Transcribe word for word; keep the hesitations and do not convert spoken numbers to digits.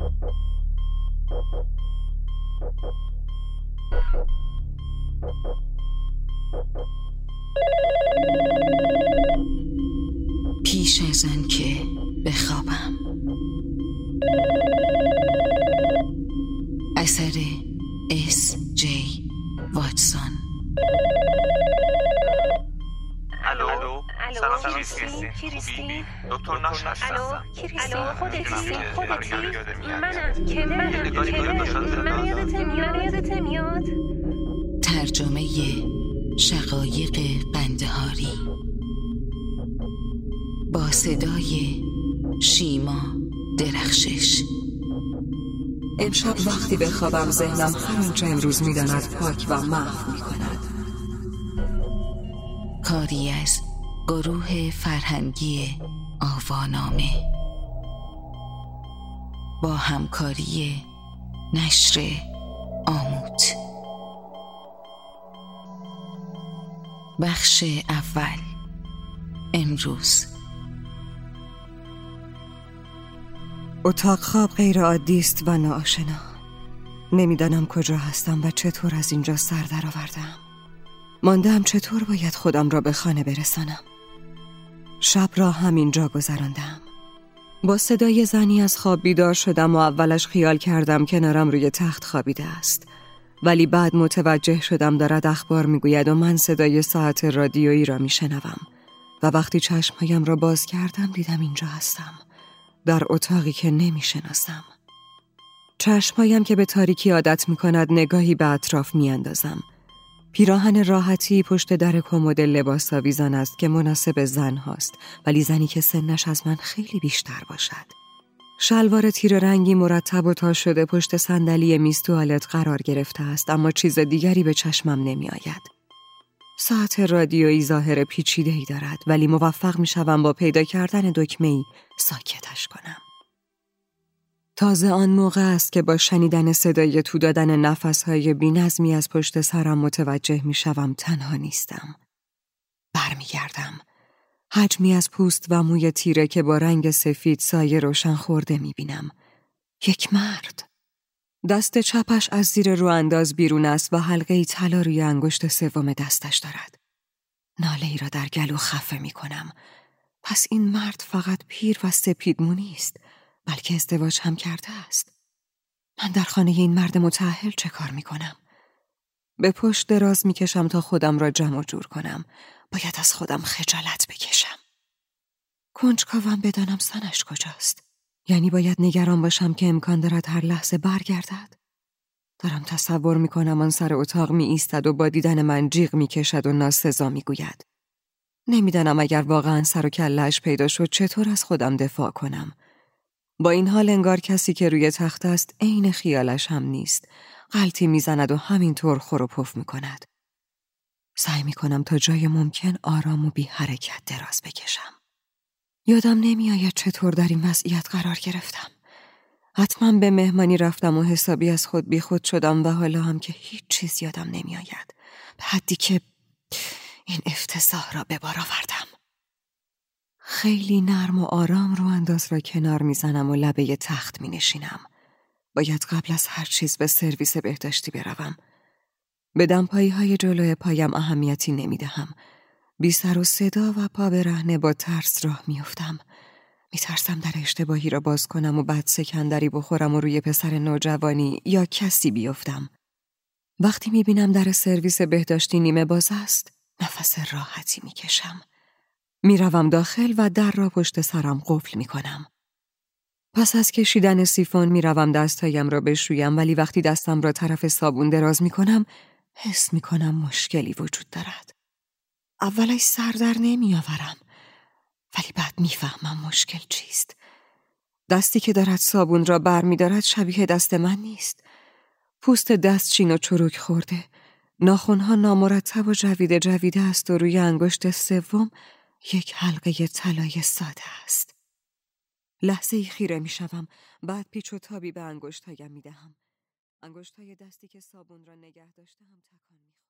پیش از آن که بخوابم. اثر اس جی واتسون. الو سلام کریستین کریستین دکتر ناش هستم. الو کریستین خودتی خودتی منم که منم که من یادت میاد یادت میاد ترجمه شقایق قندهاری با صدای شیما درخشش. امشب وقتی بخوابم ذهنم هر آنچه امروز می‌داند پاک و محو می‌کند. کاری از گروه فرهنگی آوانامه با همکاری نشر آموت. بخش اول. امروز اتاق خواب غیر عادی است و ناآشنا. نمیدانم کجا هستم و چطور از اینجا سر درآوردم. ماندم چطور باید خودم را به خانه برسانم. شب را همینجا گذراندم. با صدای زنی از خواب بیدار شدم و اولش خیال کردم کنارم روی تخت خوابیده است، ولی بعد متوجه شدم دارد اخبار میگوید و من صدای ساعت رادیویی را میشنوم و وقتی چشمهایم را باز کردم دیدم اینجا هستم، در اتاقی که نمیشناسم. چشمهایم که به تاریکی عادت میکند نگاهی به اطراف میاندازم. پیراهن راحتی پشت در کمد لباس آویزان است که مناسب زن هاست، ولی زنی که سنش از من خیلی بیشتر باشد. شلوار تیر رنگی مرتب و تا شده پشت صندلی میز توالت قرار گرفته است، اما چیز دیگری به چشمم نمی آید. ساعت رادیویی ظاهر پیچیده‌ای دارد، ولی موفق می شوم با پیدا کردن دکمه‌ای ساکتش کنم. تازه آن موقع است که با شنیدن صدای تو دادن نفس‌های بی‌نظمی از پشت سرم متوجه می شوم تنها نیستم. برمیگردم. حجمی از پوست و موی تیره که با رنگ سفید سایه روشن خورده می بینم. یک مرد. دست چپش از زیر رو انداز بیرون است و حلقه‌ای طلا روی انگشت سوم دستش دارد. ناله ای را در گلو خفه می کنم. پس این مرد فقط پیر و سپیدمو نیست، بلکه ازدواج هم کرده است. من در خانه این مرد متأهل چه کار می کنم؟ به پشت دراز می کشم تا خودم را جمع و جور کنم. باید از خودم خجالت بکشم. کنجکاوم بدانم زنش کجاست. یعنی باید نگران باشم که امکان دارد هر لحظه برگردد. دارم تصور می کنم آن سر اتاق می ایستد و با دیدن من جیغ می کشد و ناسزا می گوید. نمیدانم اگر واقعا سر و کله‌اش پیدا شد چطور از خودم دفاع کنم. با این حال انگار کسی که روی تخت است عین خیالش هم نیست. غلطی میزند و همینطور خور و پف میکند. سعی میکنم تا جای ممکن آرام و بی حرکت دراز بکشم. یادم نمیآید چطور در این وضعیت قرار گرفتم. حتما به مهمانی رفتم و حسابی از خود بی خود شدم و حالا هم که هیچ چیز یادم نمیآید. به حدی که این افتضاح را به بار آوردم. خیلی نرم و آرام رو انداز را کنار میزنم و لبه تخت می نشینم. باید قبل از هر چیز به سرویس بهداشتی بروم. به دمپایی های جلوی پایم اهمیتی نمی دهم. بی سر و صدا و پا برهنه با ترس راه می افتم. می ترسم در اشتباهی را باز کنم و بعد سکندری بخورم و روی پسر نوجوانی یا کسی بیفتم. وقتی می بینم در سرویس بهداشتی نیمه باز است، نفس راحتی می کشم. می روم داخل و در را پشت سرم قفل می کنم. پس از کشیدن سیفون می روم دستهایم را بشویم، ولی وقتی دستم را طرف صابون دراز می کنم حس می کنم مشکلی وجود دارد. اولش سر در نمی آورم، ولی بعد می فهمم مشکل چیست. دستی که دارد صابون را بر می دارد شبیه دست من نیست. پوست دست چین و چروک خورده. ناخنها نامرتب و جویده جویده است و روی انگشت سوم یک حلقه طلای ساده است. لحظه ای خیره می شوم، بعد پیچ و تابی به انگشتایم می دهم. انگشتای دستی که صابون را نگه داشته هم تکان می